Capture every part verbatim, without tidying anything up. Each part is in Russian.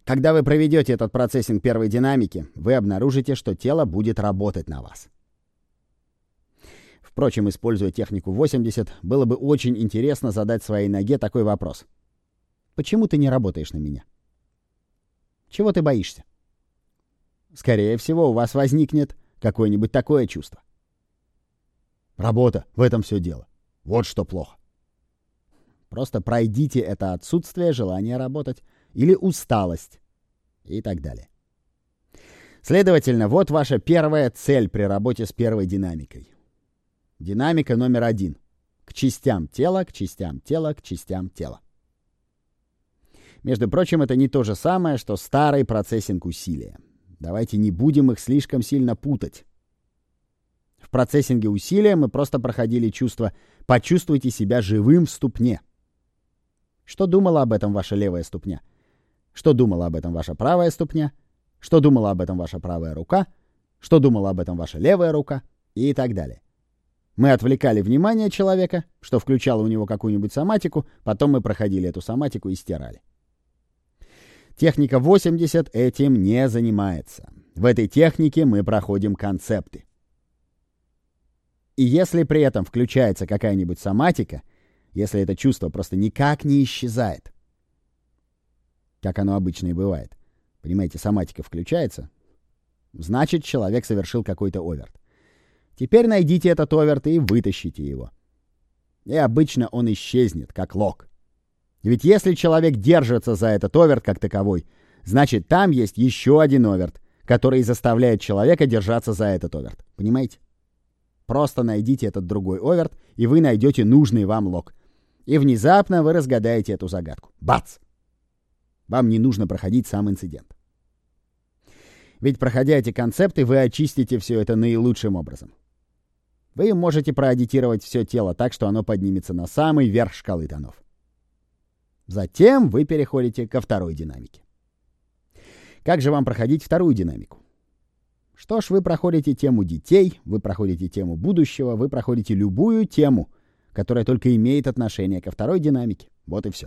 Когда вы проведете этот процессинг первой динамики, вы обнаружите, что тело будет работать на вас. Впрочем, используя технику восемьдесят, было бы очень интересно задать своей ноге такой вопрос. Почему ты не работаешь на меня? Чего ты боишься? Скорее всего, у вас возникнет какое-нибудь такое чувство. Работа, в этом все дело. Вот что плохо. Просто пройдите это отсутствие желания работать или усталость и так далее. Следовательно, вот ваша первая цель при работе с первой динамикой. Динамика номер один. К частям тела, к частям тела, к частям тела. Между прочим, это не то же самое, что старый процессинг усилия. Давайте не будем их слишком сильно путать. В процессинге усилия мы просто проходили чувство «почувствуйте себя живым в ступне». Что думала об этом ваша левая ступня? Что думала об этом ваша правая ступня? Что думала об этом ваша правая рука? Что думала об этом ваша левая рука? И так далее. Мы отвлекали внимание человека, что включало у него какую-нибудь соматику, потом мы проходили эту соматику и стирали. Техника восемьдесят этим не занимается. В этой технике мы проходим концепты. И если при этом включается какая-нибудь соматика, если это чувство просто никак не исчезает, как оно обычно и бывает, понимаете, соматика включается, значит, человек совершил какой-то оверт. Теперь найдите этот оверт и вытащите его. И обычно он исчезнет, как лог. Ведь если человек держится за этот оверт как таковой, значит, там есть еще один оверт, который заставляет человека держаться за этот оверт. Понимаете? Просто найдите этот другой оверт, и вы найдете нужный вам лог. И внезапно вы разгадаете эту загадку. Бац! Вам не нужно проходить сам инцидент. Ведь, проходя эти концепты, вы очистите все это наилучшим образом. Вы можете проаудитировать все тело так, что оно поднимется на самый верх шкалы тонов. Затем вы переходите ко второй динамике. Как же вам проходить вторую динамику? Что ж, вы проходите тему детей, вы проходите тему будущего, вы проходите любую тему, которая только имеет отношение ко второй динамике. Вот и все.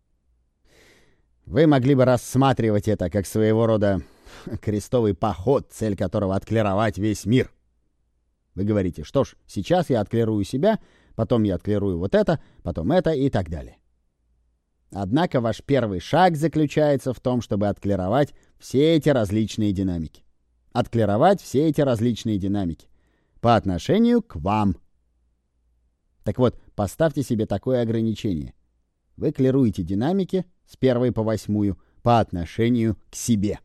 Вы могли бы рассматривать это как своего рода крестовый поход, цель которого отклировать весь мир. Вы говорите, что ж, сейчас я отклирую себя, потом я отклирую вот это, потом это и так далее. Однако ваш первый шаг заключается в том, чтобы отклировать все эти различные динамики. Отклировать все эти различные динамики по отношению к вам. Так вот, поставьте себе такое ограничение. Вы клируете динамики с первой по восьмую по отношению к себе.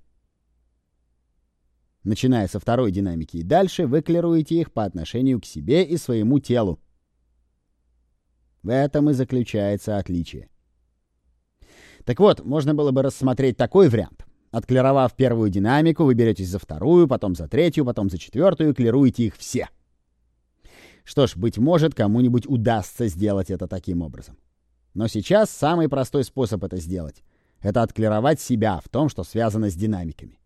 Начиная со второй динамики и дальше, вы клируете их по отношению к себе и своему телу. В этом и заключается отличие. Так вот, можно было бы рассмотреть такой вариант. Отклировав первую динамику, вы беретесь за вторую, потом за третью, потом за четвертую, клируете их все. Что ж, быть может, кому-нибудь удастся сделать это таким образом. Но сейчас самый простой способ это сделать — это отклировать себя в том, что связано с динамиками.